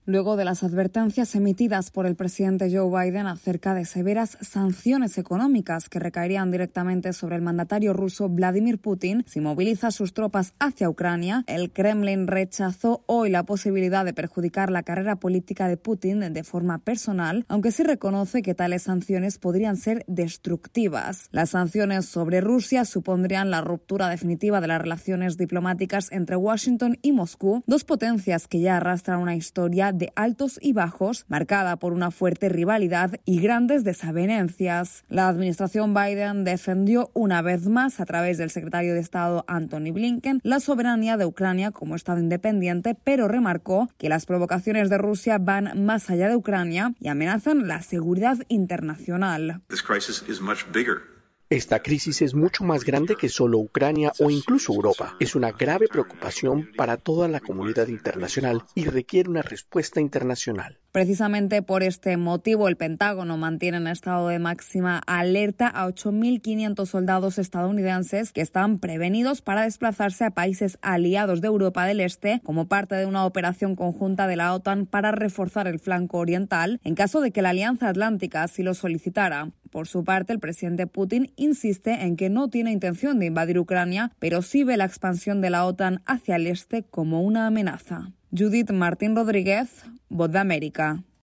luego de las advertencias emitidas por el presidente Joe Biden acerca de severas sanciones económicas que recaerían directamente sobre el mandatario ruso Vladimir Putin si moviliza sus tropas hacia Ucrania. El Kremlin rechazó hoy la posibilidad de perjudicar la carrera política de Putin de forma personal, aunque sí reconoce que tales sanciones podrían ser destructivas. Las sanciones sobre Rusia supondrían la ruptura definitiva de las relaciones diplomáticas entre Washington y Moscú, dos potencias que ya arrastran una historia de altos y bajos, marcada por una fuerte rivalidad y grandes desavenencias. La administración Biden defendió una vez más, a través del secretario de Estado Antony Blinken, la soberanía de Ucrania como Estado independiente, pero remarcó que las provocaciones de Rusia van más allá de Ucrania y amenazan la seguridad internacional. Esta crisis es mucho más grande que solo Ucrania o incluso Europa. Es una grave preocupación para toda la comunidad internacional y requiere una respuesta internacional. Precisamente por este motivo, el Pentágono mantiene en estado de máxima alerta a 8.500 soldados estadounidenses que están prevenidos para desplazarse a países aliados de Europa del Este como parte de una operación conjunta de la OTAN para reforzar el flanco oriental en caso de que la Alianza Atlántica así lo solicitara. Por su parte, el presidente Putin insiste en que no tiene intención de invadir Ucrania, pero sí ve la expansión de la OTAN hacia el este como una amenaza. Judith Martín Rodríguez, Voz de América.